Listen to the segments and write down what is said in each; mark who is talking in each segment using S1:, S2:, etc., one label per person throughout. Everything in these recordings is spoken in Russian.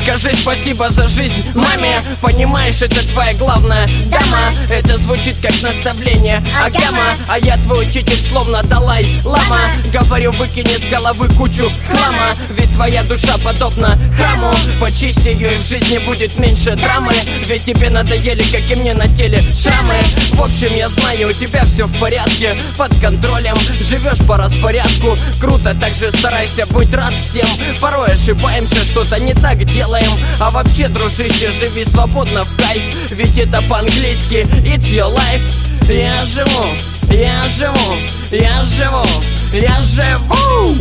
S1: Скажи спасибо за жизнь маме, понимаешь, это твоя главная дама. Это звучит как наставление Агама, а я твой учитель словно Далай-лама. Говорю, выкини с головы кучу хлама, ведь твоя душа подобна храму. Почисти ее, и в жизни будет меньше драмы, ведь тебе надоели, как и мне на теле шрамы. В общем, я знаю, у тебя все в порядке, под контролем, живешь по распорядку. Круто, так же старайся быть рад всем. Порой ошибаемся, что-то не так делаем. А вообще, дружище, живи свободно в кайф, ведь это по-английски it's your life. Я живу, я живу, я живу, я живу.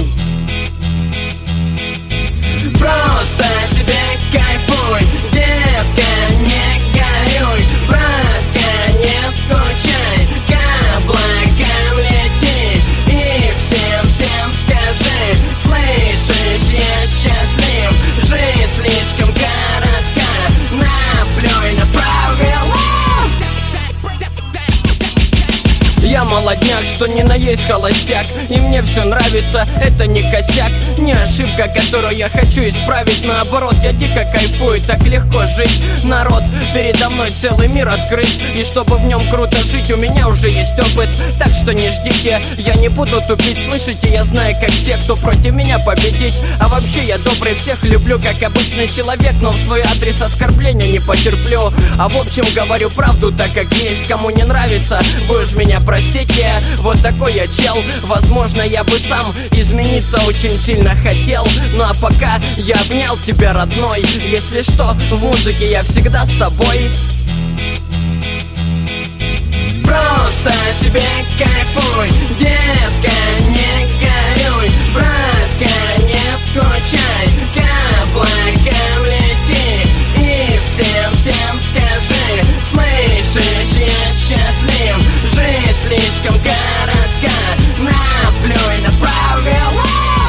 S1: Просто себе кайфуй, детка, не горюй, братка, не скучай, к облакам лети и всем скажи: слышишь, я счастлив, жизнь слишком коротка, наплюй на правила. Я молодняк, что ни на есть холостяк, и мне все нравится, это не косяк, не ошибка, которую я хочу исправить. Наоборот, я дико кайфую, так легко жить. Народ, передо мной целый мир открыт, и чтобы в нем круто жить, у меня уже есть опыт. Так что не ждите, я не буду тупить, слышите, я знаю, как все, кто против меня победить. А вообще я добрый, всех люблю, как обычный человек, но в свой адрес оскорбления не потерплю. А в общем, говорю правду, так как есть. Кому не нравится, вы уж меня простите, вот такой я чел. Возможно, я бы сам измениться очень сильно хотел, ну а пока я обнял тебя, родной. Если что, в музыке я всегда с тобой. Просто себе кайфуй, детка, не горюй, братка, не скучай, к облакам лети и всем скажи: слышишь, я счастлив, жизнь слишком коротка, наплюй на правила.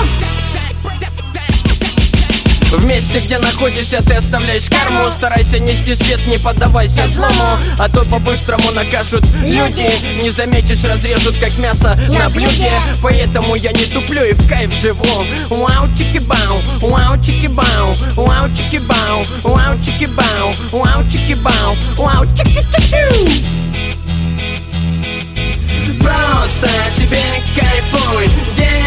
S1: В месте, где находишься, ты оставляешь карму. Старайся нести свет, не поддавайся злому, а то по-быстрому накажут люди. Не заметишь, разрежут как мясо на блюде. Поэтому я не туплю и в кайф живу. Вау, чики-бау, вау, чики-бау, вау, чики-бау, вау, чики-бау, вау, чики-бау, вау, чики-чики. Просто себе кайфуй,